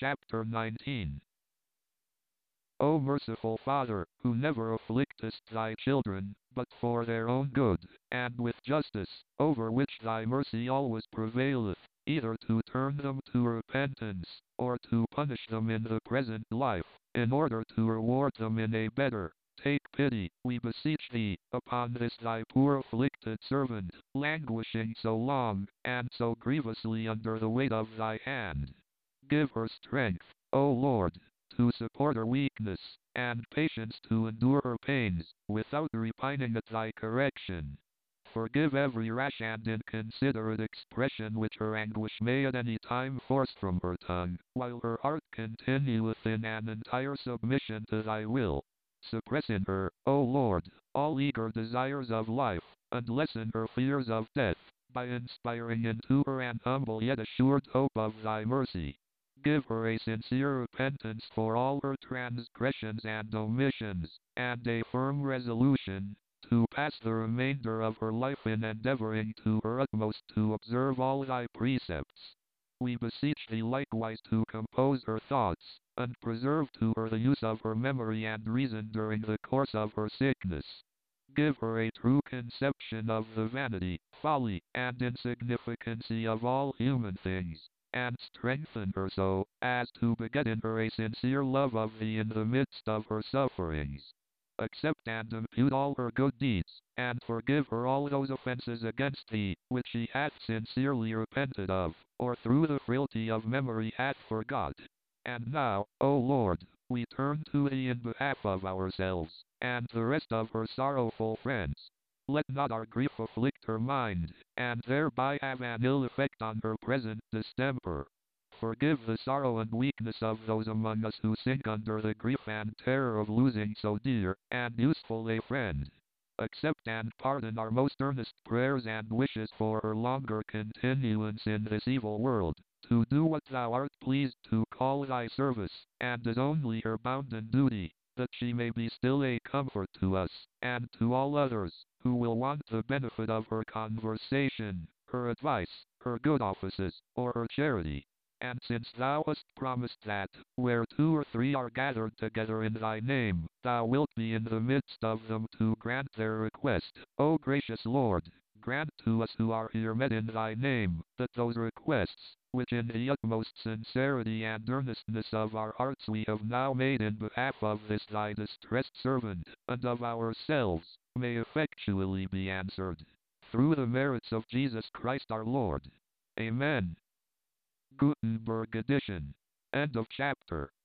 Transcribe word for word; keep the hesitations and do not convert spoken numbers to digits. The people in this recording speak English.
chapter nineteen. O merciful Father, who never afflictest thy children, but for their own good, and with justice, over which thy mercy always prevaileth, either to turn them to repentance, or to punish them in the present life, in order to reward them in a better. Take pity, we beseech thee, upon this thy poor afflicted servant, languishing so long, and so grievously under the weight of thy hand. Give her strength, O Lord, to support her weakness, and patience to endure her pains, without repining at thy correction. Forgive every rash and inconsiderate expression which her anguish may at any time force from her tongue, while her heart continueth in an entire submission to thy will. Suppress in her, O Lord, all eager desires of life, and lessen her fears of death, by inspiring into her an humble yet assured hope of thy mercy. Give her a sincere repentance for all her transgressions and omissions, and a firm resolution to pass the remainder of her life in endeavoring to her utmost to observe all thy precepts. We beseech thee likewise to compose her thoughts, and preserve to her the use of her memory and reason during the course of her sickness. Give her a true conception of the vanity, folly, and insignificancy of all human things, and strengthen her so as to beget in her a sincere love of thee in the midst of her sufferings. Accept and impute all her good deeds, and forgive her all those offenses against thee, which she hath sincerely repented of, or through the frailty of memory hath forgot. And now, O Lord, we turn to thee in behalf of ourselves, and the rest of her sorrowful friends. Let not our grief afflict her mind, and thereby have an ill effect on her present distemper. Forgive the sorrow and weakness of those among us who sink under the grief and terror of losing so dear and useful a friend. Accept and pardon our most earnest prayers and wishes for her longer continuance in this evil world, to do what thou art pleased to call thy service, and is only her bounden duty, that she may be still a comfort to us, and to all others, who will want the benefit of her conversation, her advice, her good offices, or her charity. And since thou hast promised that, where two or three are gathered together in thy name, thou wilt be in the midst of them to grant their request, O gracious Lord, grant to us who are here met in thy name, that those requests, which in the utmost sincerity and earnestness of our hearts we have now made in behalf of this thy distressed servant, and of ourselves, may effectually be answered, through the merits of Jesus Christ our Lord. Amen. Gutenberg edition. End of chapter.